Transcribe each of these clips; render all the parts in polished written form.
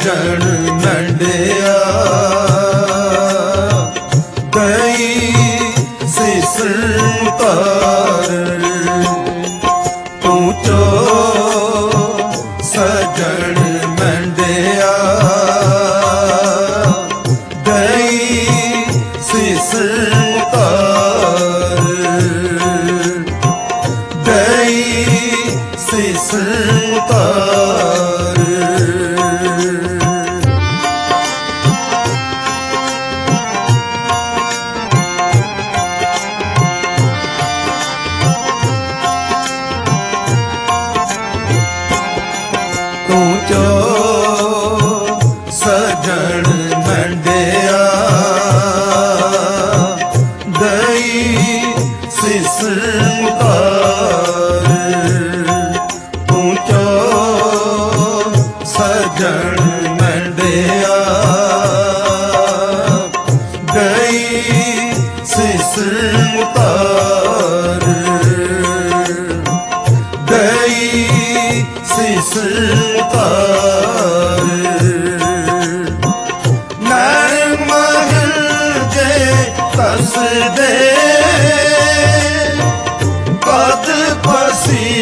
ਸਜਣ ਮੰਡਿਆ ਗਈ ਸਿਸ ਉਤਾਰ ਤੂੰ ਚੋ ਸਜਣ ਮੰਡਿਆ ਗਈ ਸਿਸ ਉਤਾਰ ਗਈ ਸਿਸ ਉਤਾਰ ਤੂੰ ਚੋ ਸਜਣ ਮੰਡਿਆ ਗਈ ਸਿਸ ਉਤਾਰ ਤੂੰ ਚੋ ਸਜਣ ਮੰਡਿਆ ਗਈ ਸਿਸ ਉਤਾਰ ਗਈ ਸਿਸ ਉਤਾਰ ਨੈਣ ਮਹਿਲ ਜੇ ਤਸਦੇ ਕਦ ਪਸੀ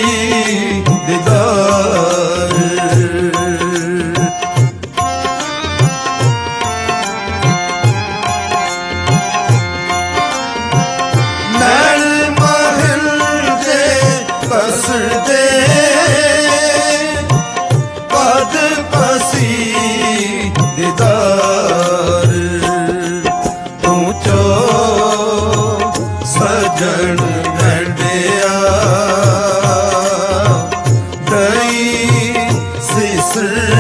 ਦੀਦਾਰ ਨੈਣ ਮਹਿਲ ਜੇ ਤਸਦੇ ਕਦ ਪਸੀ ਦੀਦਾਰ ਤੂੰ ਚੋ ਸਜਣ ਮੰਡਿਆ ਗਈ ਸਿਸ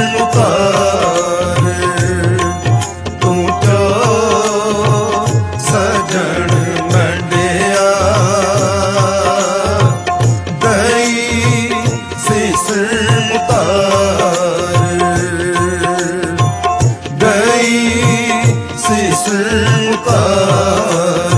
ਉਤਾਰ ਤੂੰ ਚੋ ਸਜਣ ਮੰਡਿਆ ਗਈ ਸਿਸ ਉਤਾਰ ਗਈ ਸਿਸ ਉਤਾਰ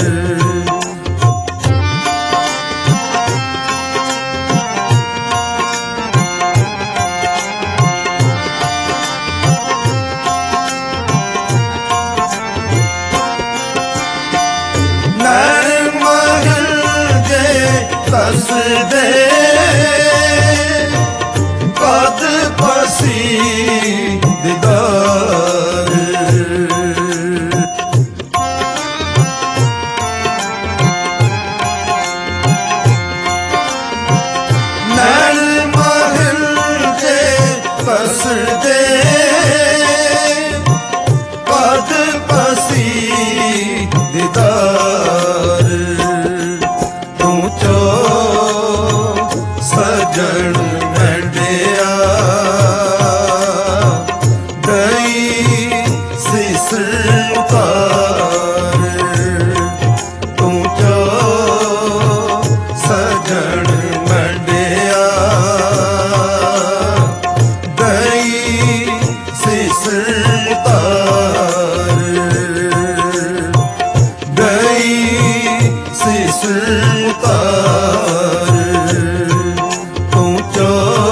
ਨੈਣ ਮਹਿਲ ਜੇ ਤਸਦੇ ਕਦ ਪਸੀ ਦੀਦਾਰ ਨੈਣ ਮਹਿਲ ਜੇ ਤਸਦੇ ਕਦ ਪਸੀ ਦੀਦਾਰ ਤੂੰ ਚੋ ਸਜਣ ਮੰਡਿਆ ਗਈ ਸਿਸ ਉਤਾਰ ਤੂੰ ਚੋ ਸਜਣ ਮੰਡਿਆ ਗਈ ਸਿਸ ਉਤਾਰ ਗਈ ਸਿਸ ਉਤਾਰ ਤੂੰ ਚੋ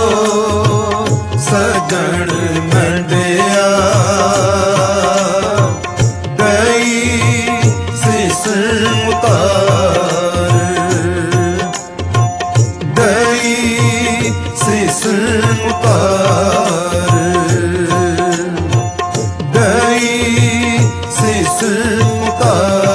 ਸਜਣ ਮੰਡਿਆ ਗਈ ਸਿਸ ਉਤਾਰ ਗਈ ਸਿਸ ਉਤਾਰ ਗਈ ਸਿਸ ਉਤਾਰ